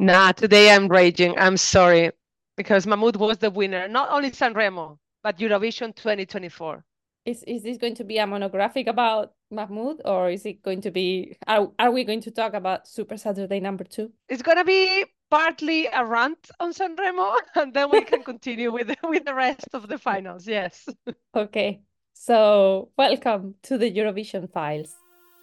Nah, today I'm raging. I'm sorry. Because Mahmoud was the winner, not only Sanremo, but Eurovision 2024. Is this going to be a monographic about Mahmoud, or is it going to be, are we going to talk about Super Saturday #2? It's gonna be partly a rant on Sanremo, and then we can continue with with the rest of the finals. Yes. Okay, so welcome to the Eurovision Files.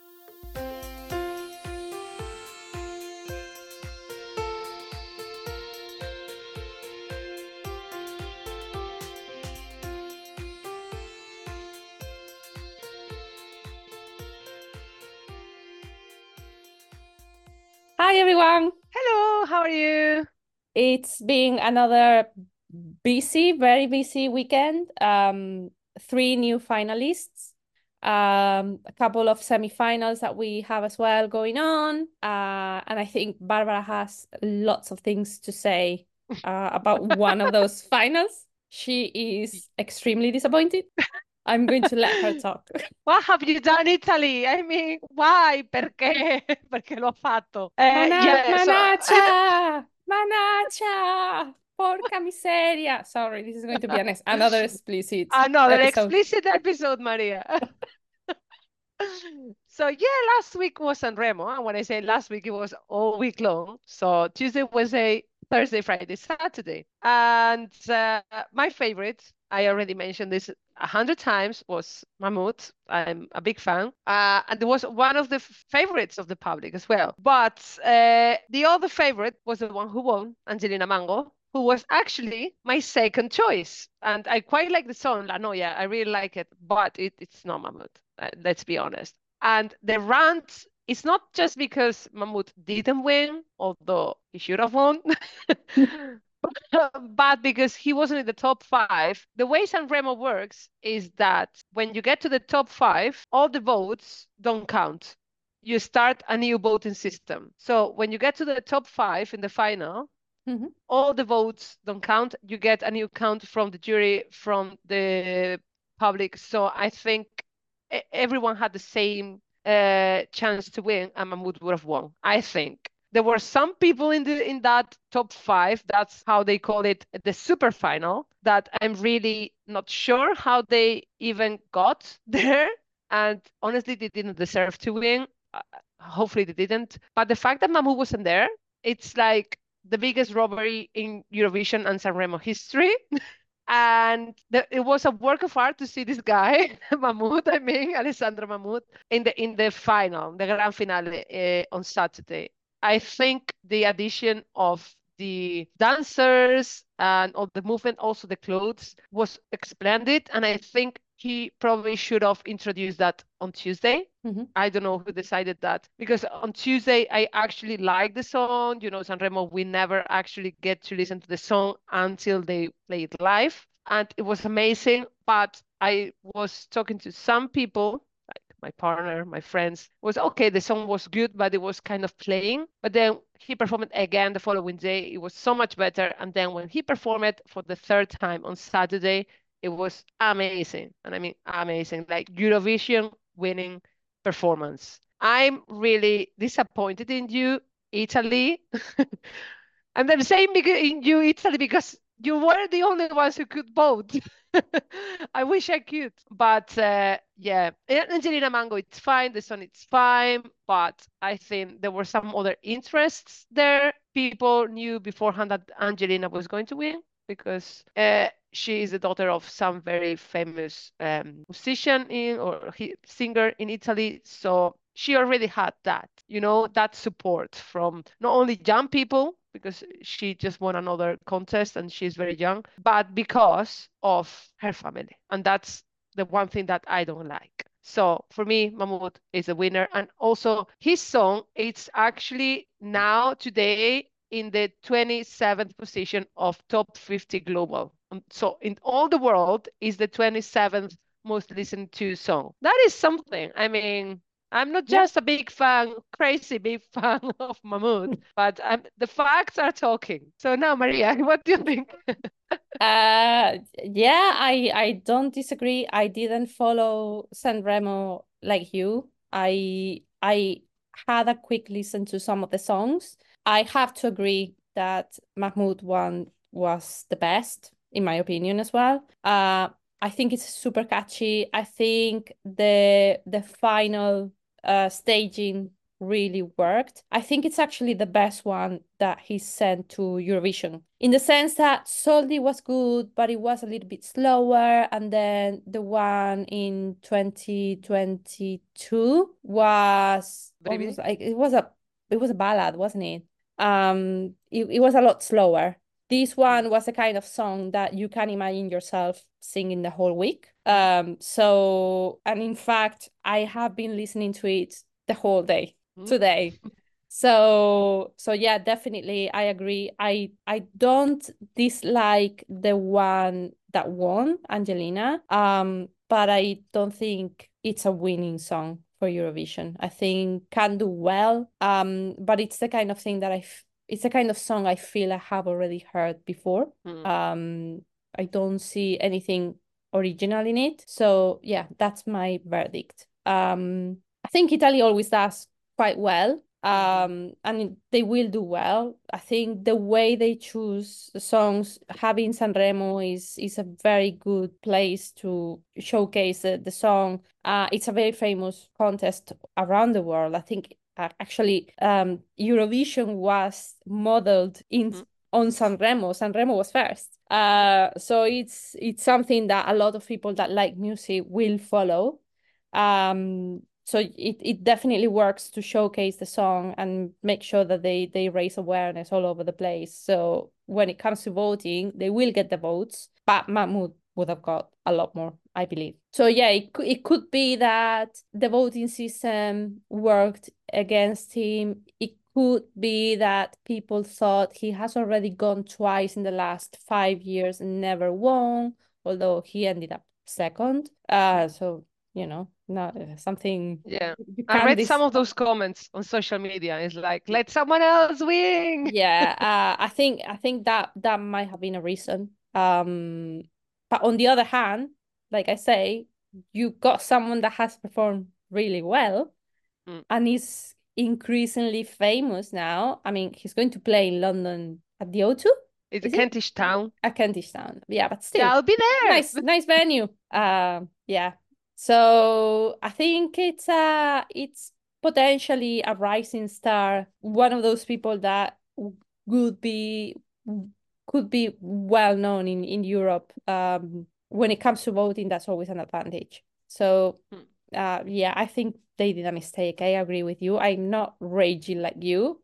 Hi, everyone. Hello, how are you? It's been another busy, very busy weekend. Three new finalists, a couple of semifinals that we have as well going on. And I think Barbara has lots of things to say about one of those finals. She is extremely disappointed. I'm going to let her talk. What have you done, Italy? I mean, why? Perché? Perché l'ho fatto? Yeah, so Manaccia! Manaccia! Porca miseria! Sorry, this is going to be another explicit another episode. explicit episode, Maria. So yeah, last week was Sanremo, and when I say last week, it was all week long. So Tuesday, Wednesday, Thursday, Friday, Saturday, and my favorite, I already mentioned this 100 times, was Mahmoud. I'm a big fan, and it was one of the favorites of the public as well. But the other favorite was the one who won, Angelina Mango, who was actually my second choice. And I quite like the song La Noia. I really like it, but it's not Mahmoud. Let's be honest. And the rant is not just because Mahmoud didn't win, although he should have won, but because he wasn't in the top five. The way Sanremo works is that when you get to the top five, all the votes don't count. You start a new voting system. So when you get to the top five in the final, Mhm. all the votes don't count. You get a new count from the jury, from the public. So I think everyone had the same chance to win, and Mahmoud would have won. I think there were some people in that top five. That's how they call it, the super final. That I'm really not sure how they even got there. And honestly, they didn't deserve to win. Hopefully, they didn't. But the fact that Mahmoud wasn't there, it's like the biggest robbery in Eurovision and Sanremo history. And it was a work of art to see this guy, Mahmoud, I mean, Alessandro Mahmoud, in the final, the grand finale on Saturday. I think the addition of the dancers and all the movement, also the clothes, was splendid. And I think he probably should have introduced that on Tuesday. Mhm. I don't know who decided that, because on Tuesday I actually like the song. You know, Sanremo, we never actually get to listen to the song until they play it live, and it was amazing. But I was talking to some people, like my partner, my friends, was okay. The song was good, but it was kind of playing. But then he performed it again the following day. It was so much better. And then when he performed it for the third time on Saturday, it was amazing. And I mean, amazing, like Eurovision winning performance. I'm really disappointed in you, Italy. And I'm saying in you, Italy, because you were the only ones who could vote. I wish I could. But yeah, Angelina Mango, it's fine. The song, it's fine. But I think there were some other interests there. People knew beforehand that Angelina was going to win because she is the daughter of some very famous musician or singer in Italy. So she already had that, that support from not only young people, because she just won another contest and she's very young, but because of her family. And that's the one thing that I don't like. So for me, Mahmoud is a winner. And also his song, it's actually now today in the 27th position of top 50 global. So in all the world is the 27th most listened to song. That is something. I mean, I'm not Yeah. just a big fan, crazy big fan of Mahmoud, but the facts are talking. So now, Maria, what do you think? Yeah, I don't disagree. I didn't follow Sanremo like you. I had a quick listen to some of the songs. I have to agree that Mahmood one was the best, in my opinion, as well. I think it's super catchy. I think the final staging really worked. I think it's actually the best one that he sent to Eurovision, in the sense that Soldi was good, but it was a little bit slower. And then the one in 2022 was Brividi? almost like it was a ballad, wasn't it? It was a lot slower. This Mm. one was a kind of song that you can imagine yourself singing the whole week. Mm. And in fact, I have been listening to it the whole day Mm. today. So yeah, definitely I agree. I don't dislike the one that won, Angelina. But I don't think it's a winning song for Eurovision. I think can do well. But it's the kind of thing that it's the kind of song I feel I have already heard before. Mm. I don't see anything original in it. So yeah, that's my verdict. I think Italy always does quite well. Mhm. And they will do well. I think the way they choose the songs, having Sanremo is a very good place to showcase the song. It's a very famous contest around the world. I think actually Eurovision was modeled in Mm. on Sanremo. Sanremo was first. Mm. So it's something that a lot of people that like music will follow. So it definitely works to showcase the song and make sure that they raise awareness all over the place. So when it comes to voting, they will get the votes, but Mahmoud would have got a lot more, I believe. So yeah, it could be that the voting system worked against him. It could be that people thought he has already gone twice in the last 5 years and never won, although he ended up second. So not something Yeah. you I can't read some this. of those comments on social media. It's like, let someone else win. Yeah, I think that might have been a reason. But on the other hand, like I say, you got someone that has performed really well Mm. and is increasingly famous now. I mean, he's going to play in London at the O2, It's a is it? Kentish town. At Kentish Town. Yeah, but Yeah, still, I'll be there. nice venue. Yeah. So I think it's potentially a rising star, one of those people that would be could be well known in Europe. When it comes to voting, that's always an advantage. So Mm. yeah, I think they did a mistake. I agree with you. I'm not raging like you,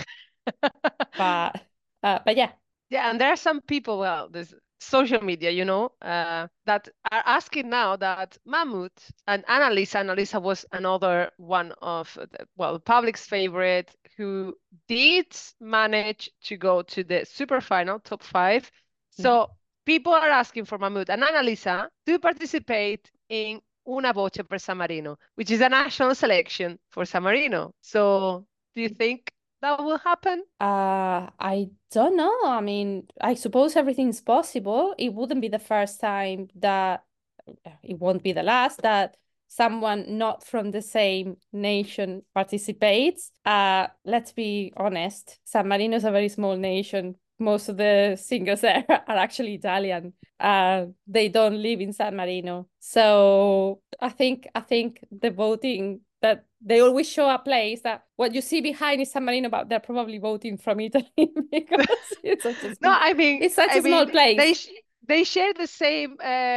but yeah. Yeah, and there are some people, well, this social media, that are asking now that Mahmoud and Annalisa was another one of the, well, the public's favorite who did manage to go to the super final, top five. So people are asking for Mahmoud and Annalisa to participate in Una Voce per San Marino, which is a national selection for San Marino. So do you think that will happen? I don't know. I mean, I suppose everything's possible. It wouldn't be the first time that it won't be the last that someone not from the same nation participates. Let's be honest, San Marino is a very small nation. Most of the singers there are actually Italian. They don't live in San Marino. So I think the voting that they always show a place that what you see behind is San Marino, but they're probably voting from Italy because No, I mean, it's such a small they place. they share the same,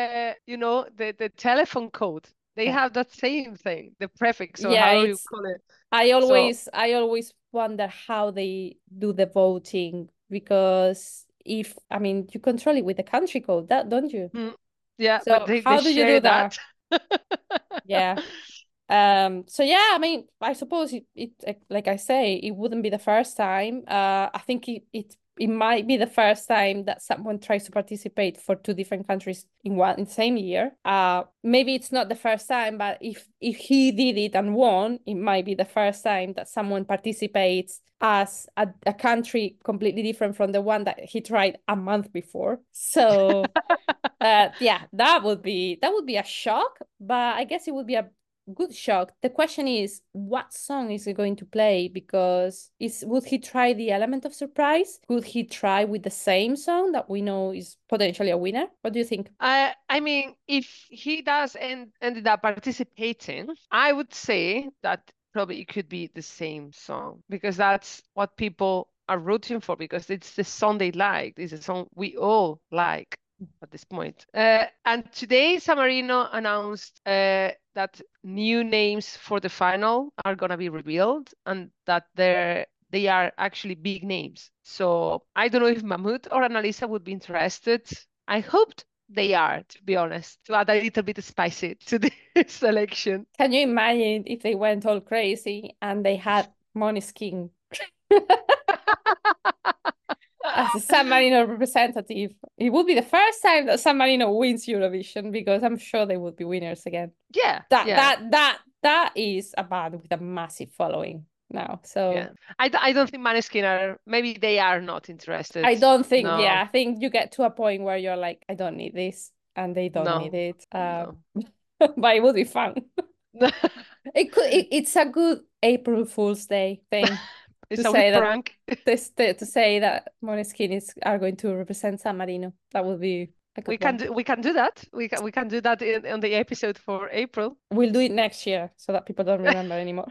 the telephone code. They Yeah. have that same thing, the prefix or Yeah, however you it's call it. I So, always I always wonder how they do the voting because if I mean you control it with the country code, that don't you? mm, yeah, but So they how do you share do that? that. Yeah. So yeah, I mean, I suppose like I say, it wouldn't be the first time. I think it might be the first time that someone tries to participate for two different countries in the same year. Maybe it's not the first time, but if he did it and won, it might be the first time that someone participates as a country completely different from the one that he tried a month before. So yeah, that would be a shock, but I guess it would be a good shock. The question is, what song is he going to play? Because would he try the element of surprise? Could he try with the same song that we know is potentially a winner? What do you think? I mean, if he does ended up participating, I would say that probably it could be the same song because that's what people are rooting for because it's the song they like. It's a song we all like at this point. And today, San Marino announced that new names for the final are gonna be revealed and that they are actually big names. So I don't know if Mahmoud or Annalisa would be interested. I hoped they are, to be honest, to add a little bit of spicy to the selection. Can you imagine if they went all crazy and they had Måneskin as a San Marino representative? It would be the first time that San Marino wins Eurovision because I'm sure they would be winners again. Yeah, That yeah. that is a band with a massive following now. So Yeah, I don't think Maneskin are. Maybe they are not interested. I don't think, yeah, No, I think you get to a point where you're like, I don't need this, and they don't need no, it. no. But it would be fun. It's a good April Fool's Day thing to It's a say wee that prank. to say that Måneskin are going to represent San Marino. That would be a good one. We can do that. We can do that in the episode for April. We'll do it next year so that people don't remember anymore.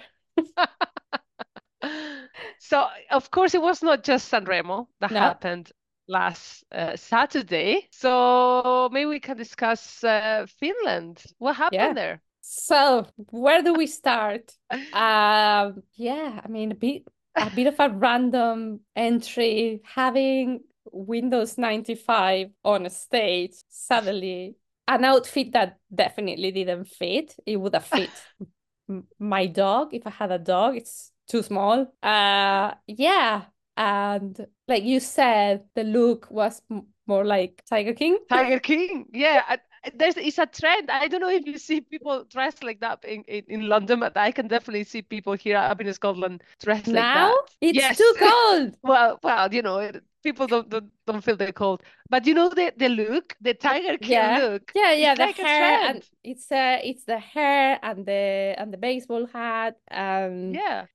So of course it was not just Sanremo that No? happened last Saturday. So maybe we can discuss Finland. What Yeah. happened there? So where do we start? Yeah, I mean a bit of a random entry, having Windows 95 on a stage, suddenly an outfit that definitely didn't fit. It would have fit my dog if I had a dog. It's too small. Yeah, and like you said, the look was more like Tiger King. Tiger King. Yeah, it's a trend. I don't know if you see people dressed like that in London, but I can definitely see people here up in Scotland dressed like Now that. it's Yes. too cold. Well, people don't feel the cold. But you know the look, the Tiger King Yeah. look. Yeah, It's the like a hair, and trend. it's the hair and the baseball hat and Yeah.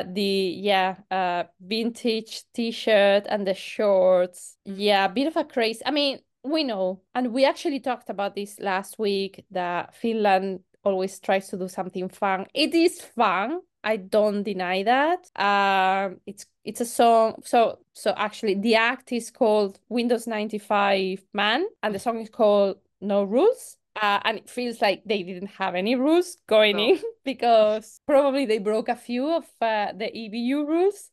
vintage t-shirt and the shorts. Yeah, a bit of a craze. I mean, we know, and we actually talked about this last week, that Finland always tries to do something fun. It is fun. I don't deny that. It's a song. So actually, the act is called Windows 95 Man, and the song is called No Rules. And it feels like they didn't have any rules going No. in because probably they broke a few of the EBU rules.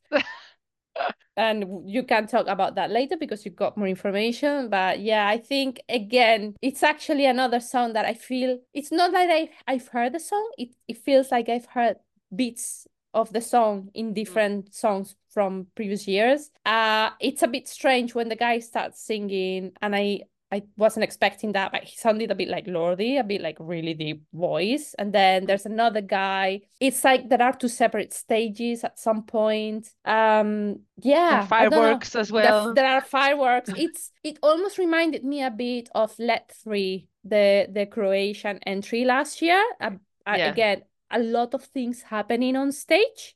And you can talk about that later because you got more information. But yeah, I think again, it's actually another song that I feel it's not that I've heard the song. It feels like I've heard bits of the song in different songs from previous years. It's a bit strange when the guy starts singing, and I wasn't expecting that, but he sounded a bit like Lordi, a bit like really deep voice. And then there's another guy. It's like there are two separate stages at some point. And Yeah, I don't know. fireworks as well. There are fireworks. It almost reminded me a bit of Let 3, the Croatian entry last year. Yeah. Again, a lot of things happening on stage.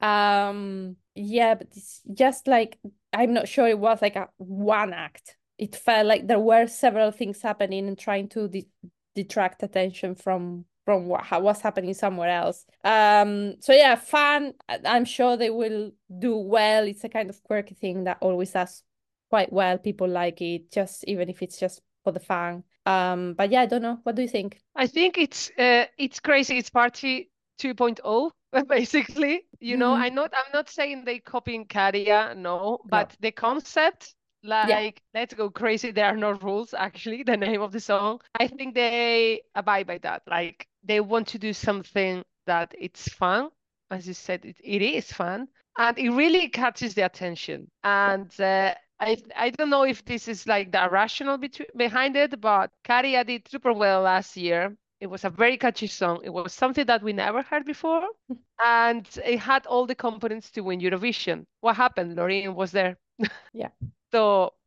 Yeah, but it's just like I'm not sure it was like a one act. It felt like there were several things happening and trying to detract attention from what was happening somewhere else. So yeah, fun. I'm sure they will do well. It's a kind of quirky thing that always does quite well. People like it, just even if it's just for the fun. But yeah, I don't know. What do you think? I think it's crazy. It's party 2.0 basically. I'm not saying they copying Caria, no, No. but the concept, Yeah. like let's go crazy, there are no rules, actually, the name of the song. I think they abide by that. Like they want to do something that it's fun. As you said, it is fun. And it really catches the attention. And I don't know if this is like the rationale behind it, but Caria did super well last year. It was a very catchy song. It was something that we never heard before, and it had all the components to win Eurovision. What happened? Loreen was there. Yeah. So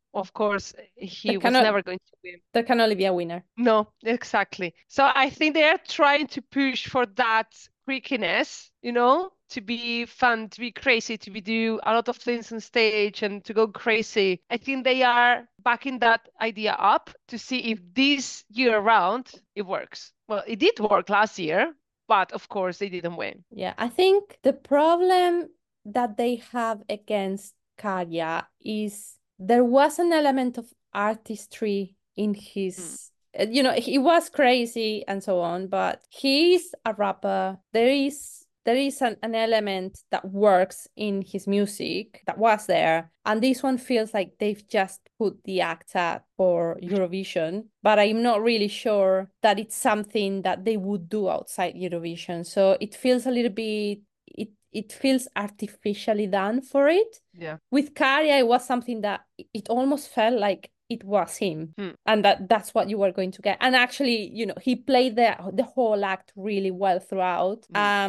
of course, he There was cannot never going to win. there can only be a winner. No, exactly. So I think they are trying to push for that quirkiness, to be fun, to be crazy, to be do a lot of things on stage and to go crazy. I think they are backing that idea up to see if this year around it works. Well, it did work last year, but of course they didn't win. Yeah, I think the problem that they have against Karya is there was an element of artistry in Mm. his, he was crazy and so on, but he's a rapper. There is an element that works in his music that was there. And this one feels like they've just put the act up for Eurovision, but I'm not really sure that it's something that they would do outside Eurovision. So it feels a little bit, it feels artificially done for it. Yeah. With Karya, it was something that it almost felt like it was him, and that's what you were going to get. And actually, he played the whole act really well throughout.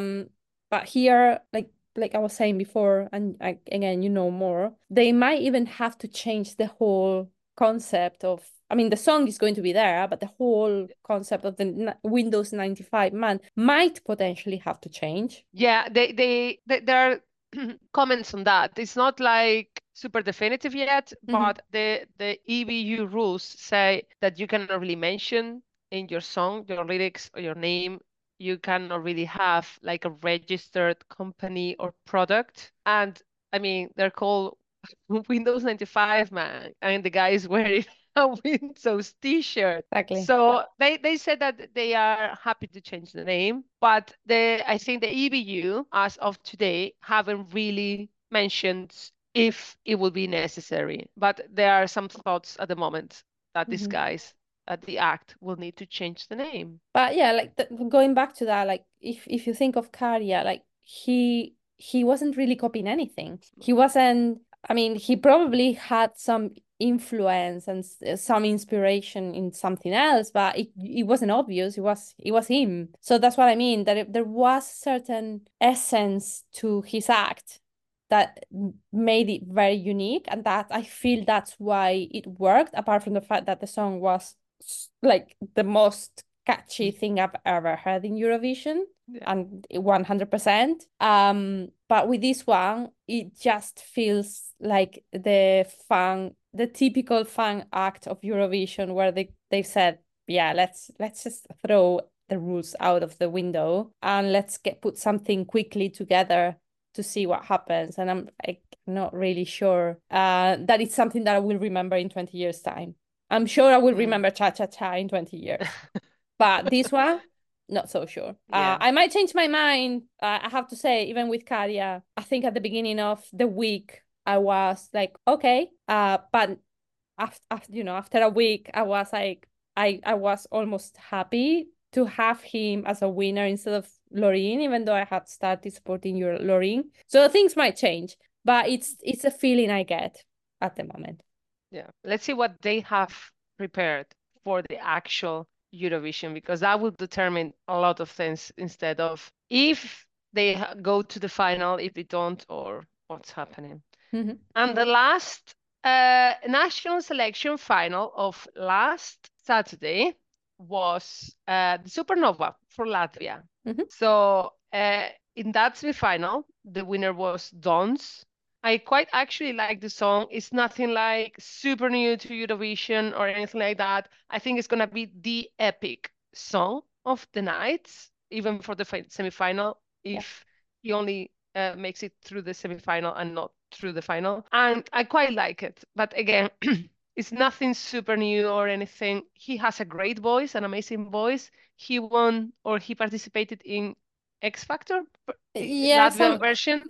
But here, like I was saying before, and again, more, they might even have to change the whole concept of, I mean, the song is going to be there, but the whole concept of the Windows 95 man might potentially have to change. Yeah, there are comments on that. It's not like super definitive yet, but the EBU rules say that you cannot really mention in your song, your lyrics or your name. You cannot really have like a registered company or product. And I mean, they're called Windows 95, man, and the guy is wearing a Windows t-shirt. Exactly. So they said that they are happy to change the name, but I think the EBU, as of today, haven't really mentioned if it will be necessary. But there are some thoughts at the moment that these guys at the act will need to change the name. But yeah, like going back to that, like if you think of Karya, like he wasn't really copying anything. He wasn't. I mean, he probably had some influence and some inspiration in something else, but it wasn't obvious. It was him. So that's what I mean. That there was certain essence to his act that made it very unique, and that I feel that's why it worked. Apart from the fact that the song was like the most catchy thing I've ever heard in Eurovision, and 100%. But with this one, it just feels like the typical fan act of Eurovision, where they said, yeah, let's just throw the rules out of the window and let's put something quickly together to see what happens. And I'm not really sure that it's something that I will remember in 20 years' time. I'm sure I will remember Cha Cha Cha in 20 years. But this one, not so sure. I might change my mind. I have to say, even with Karya, I think at the beginning of the week, I was like, okay. But after a week, I was like, I was almost happy to have him as a winner instead of Loreen, even though I had started supporting your Loreen. So things might change, but it's a feeling I get at the moment. Yeah, let's see what they have prepared for the actual Eurovision, because that will determine a lot of things instead of if they go to the final, if they don't, or what's happening. And the last national selection final of last Saturday was the Supernova for Latvia. So in that semi-final, the winner was Dons. I quite actually like the song. It's nothing like super new to Eurovision or anything like that. I think it's gonna be the epic song of the night, even for the semi-final, if he only makes it through the semi-final and not through the final. And I quite like it. But again, it's nothing super new or anything. He has a great voice, an amazing voice. He won, or he participated in X Factor, Yeah, Latvian version.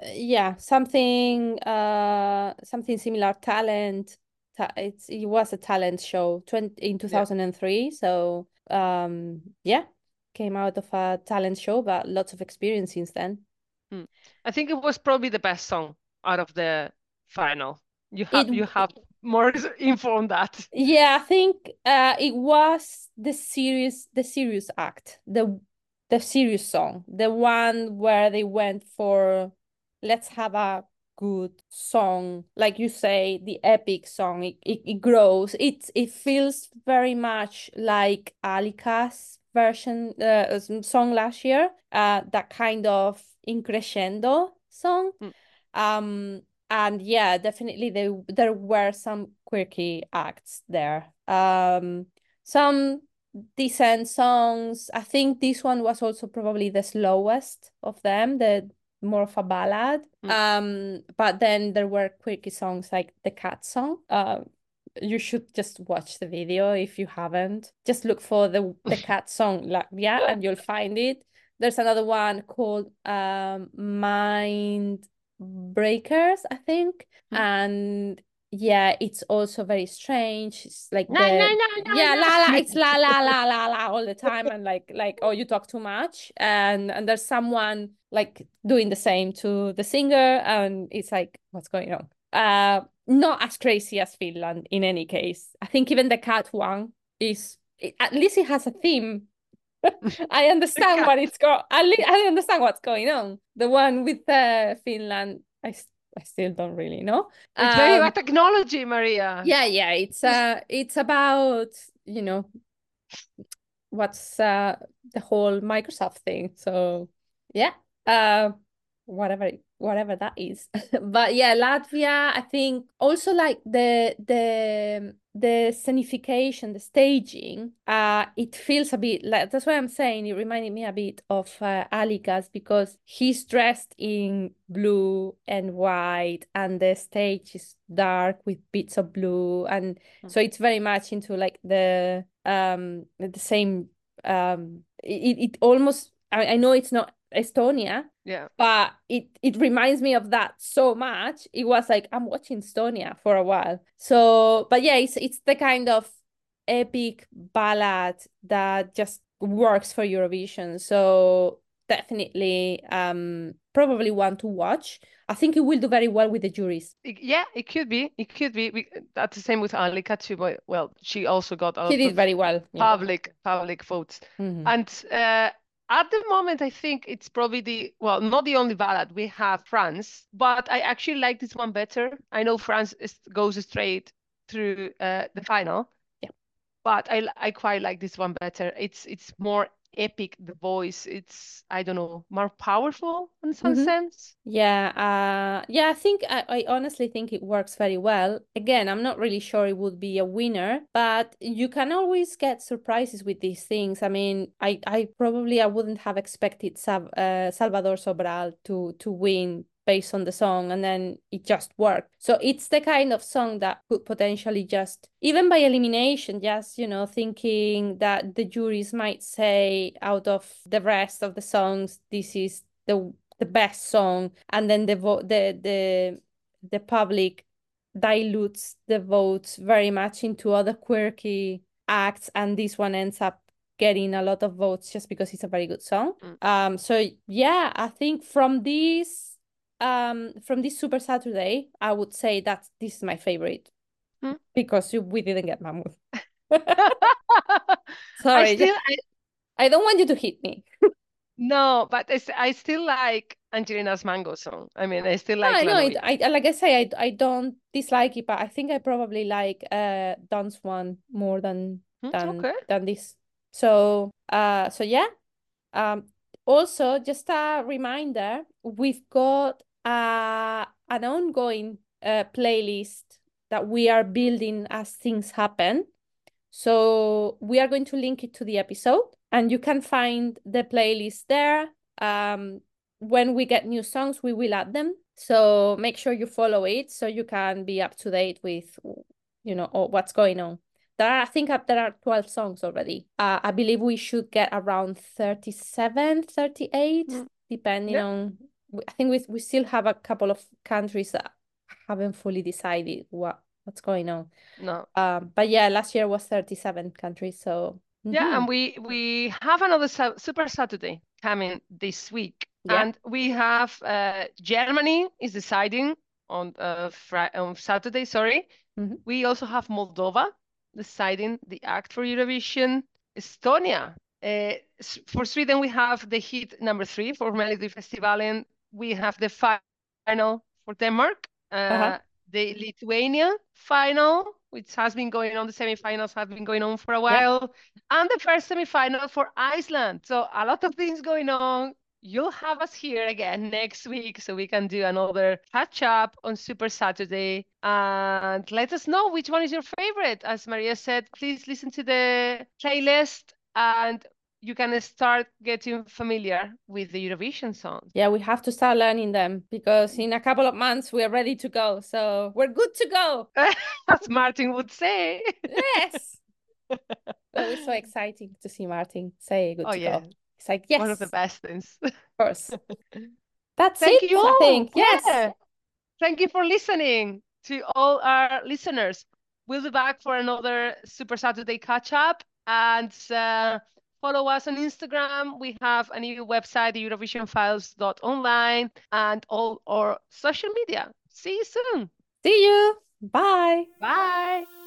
something similar. Talent. It was a talent show in 2003. So yeah, came out of a talent show, but lots of experience since then. I think it was probably the best song out of the final. You It have more info on that. Yeah, I think it was the serious act, the serious song, the one where they went for let's have a good song. Like you say, the epic song, it grows. It feels very much like Alika's version song last year, that kind of in crescendo song. Mm. And yeah, definitely there were some quirky acts there. Some decent songs. I think this one was also probably the slowest of them, the more of a ballad. But then there were quirky songs like the cat song. You should just watch the video if you haven't. Just look for the cat song, like, yeah, and you'll find it. There's another one called Mind Breakers, I think. And yeah, it's also very strange. It's like No, no, the no, no, yeah, la la, no. it's la la la la la all the time, and like oh, you talk too much. And there's someone like doing the same to the singer, and it's like, what's going on? Not as crazy as Finland in any case. I think even the cat one at least it has a theme. I understand what it's got. At least I understand what's going on. The one with Finland, I still don't really know. It's very about technology, Maria. Yeah. It's about, what's the whole Microsoft thing. So yeah, whatever that is. But yeah, Latvia, I think also like the scenification, the staging, it feels a bit like, that's why I'm saying it reminded me a bit of Alikas, because he's dressed in blue and white and the stage is dark with bits of blue, and so it's very much into like the same it almost, I know it's not Estonia, Yeah. but it reminds me of that so much. It was like I'm watching Estonia for a while. So, but yeah, it's the kind of epic ballad that just works for Eurovision. So definitely probably one to watch. I think it will do very well with the juries. Yeah, it could be. It could be. That's the same with Alika too. But well, she also got a He lot did of very well. Yeah. public votes. And at the moment, I think it's probably not the only ballad. We have France, but I actually like this one better. I know France goes straight through the final, Yeah. but I quite like this one better. It's more epic. The voice, it's, I don't know, more powerful in some sense. Yeah, I think I honestly think it works very well. Again, I'm not really sure it would be a winner, but you can always get surprises with these things. I mean, I probably I wouldn't have expected Salvador Sobral to win based on the song, and then it just worked. So it's the kind of song that could potentially just, even by elimination, just, thinking that the juries might say out of the rest of the songs, this is the best song, and then the public dilutes the votes very much into other quirky acts, and this one ends up getting a lot of votes just because it's a very good song. So yeah, I think from this Super Saturday, I would say that this is my favorite because we didn't get Mahmood. Sorry, I don't want you to hit me. No, but I still like Angelina's Mango song. I mean, I still like No, Lanois. I like I say, I don't dislike it, but I think I probably like Don's one more than Okay. this. So yeah. Also, just a reminder, we've got an ongoing playlist that we are building as things happen. So we are going to link it to the episode, and you can find the playlist there. When we get new songs, we will add them. So make sure you follow it so you can be up to date with, what's going on. I think there are 12 songs already. I believe we should get around 37, 38, depending on. I think we still have a couple of countries that haven't fully decided what's going on. No. But yeah, last year was 37 countries. So yeah, and we have another Super Saturday coming this week, and we have Germany is deciding on Saturday. Sorry, we also have Moldova deciding the act for Eurovision. Estonia. For Sweden, we have the hit number 3 for Melody Festivalen. We have the final for Denmark. The Lithuanian final, which has been going on, the semifinals have been going on for a while, and the first semifinal for Iceland. So a lot of things going on. You'll have us here again next week so we can do another catch up on Super Saturday, and let us know which one is your favorite. As Maria said, please listen to the playlist and you can start getting familiar with the Eurovision songs. Yeah, we have to start learning them because in a couple of months we are ready to go. So we're good to go. As Martin would say. Yes. Oh, it's so exciting to see Martin say good to go. It's like, yes. One of the best things. Of course. That's Thank it, you all. I think. Yes. Yeah. Thank you for listening to all our listeners. We'll be back for another Super Saturday catch up, and follow us on Instagram. We have a new website, eurovisionfiles.online, and all our social media. See you soon. See you. Bye. Bye.